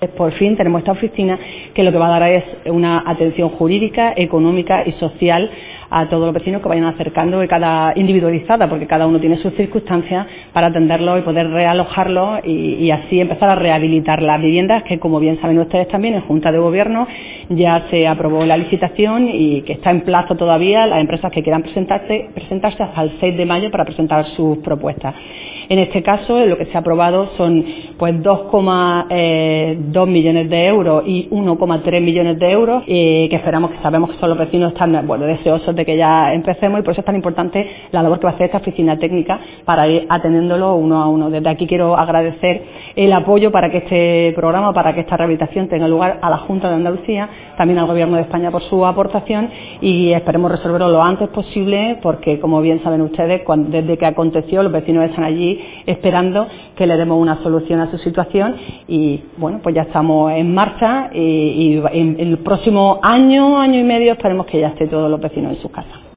Por fin tenemos esta oficina que lo que va a dar es una atención jurídica, económica y social a todos los vecinos que vayan acercando, y cada individualizada, porque cada uno tiene sus circunstancias, para atenderlo y poder realojarlo y así empezar a rehabilitar las viviendas que, como bien saben ustedes también, en Junta de Gobierno ya se aprobó la licitación y que está en plazo todavía las empresas que quieran presentarse hasta el 6 de mayo para presentar sus propuestas. En este caso, lo que se ha aprobado son pues 2,2 millones de euros y 1,3 millones de euros, que esperamos, que sabemos que son los vecinos están deseosos de que ya empecemos, y por eso es tan importante la labor que va a hacer esta oficina técnica para ir atendiéndolo uno a uno. Desde aquí quiero agradecer el apoyo para que este programa, para que esta rehabilitación tenga lugar, a la Junta de Andalucía, también al Gobierno de España por su aportación, y esperemos resolverlo lo antes posible, porque, como bien saben ustedes, desde que aconteció los vecinos están allí esperando que le demos una solución a su situación, y bueno, pues ya estamos en marcha, y en el próximo año y medio esperemos que ya esté todos los vecinos en sus casas.